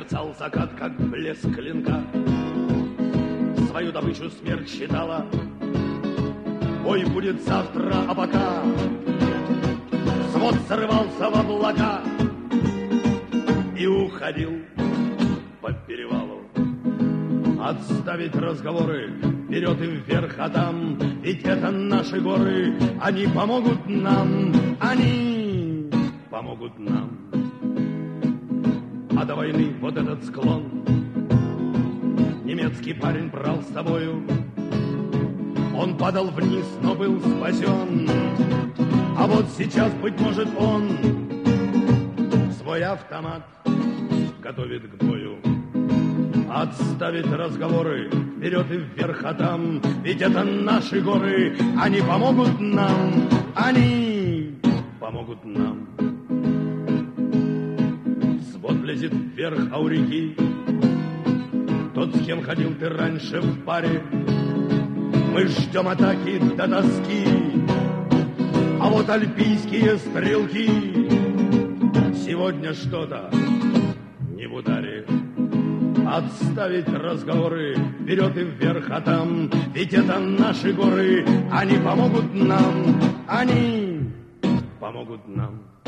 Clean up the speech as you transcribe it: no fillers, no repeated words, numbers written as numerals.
Мерцал закат, как блеск клинка. Свою добычу смерть считала. Бой будет завтра, а пока свод срывался в облака и уходил по перевалу. Отставить разговоры, вперед и вверх, а там, ведь это наши горы, они помогут нам, они помогут нам. А до войны вот этот склон немецкий парень брал с собою. Он падал вниз, но был спасен. А вот сейчас, быть может, он свой автомат готовит к бою. Отставить разговоры, вперед и вверх, а там, ведь это наши горы, они помогут нам, они помогут нам. Свод лезет вверх, а у реки тот, с кем ходил ты раньше в паре. Мы ждем атаки до тоски, а вот альпийские стрелки сегодня что-то не в ударе. Отставить разговоры, вперед и вверх, а там, ведь это наши горы, они помогут нам, они помогут нам.